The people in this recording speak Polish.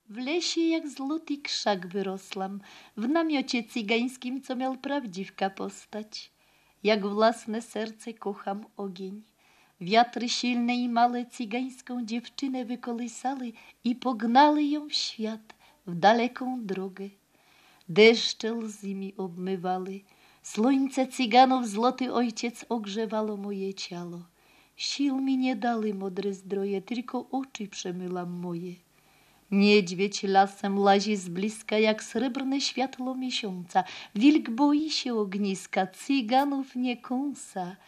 W lesie jak złoty krzak wyrosłam, w namiocie cygańskim, co miał prawdziwka postać. Jak własne serce kocham ogień. Wiatry silne i małe cygańską dziewczynę wykołysały i pognały ją w świat, w daleką drogę. Deszcze łzy mi obmywały, słońce cyganów złoty ojciec ogrzewało moje ciało. Sił mi nie dali modre zdroje, tylko oczy przemylam moje. Niedźwiedź lasem lazi z bliska, jak srebrne światło miesiąca. Wilk boi się ogniska, cyganów nie kąsa.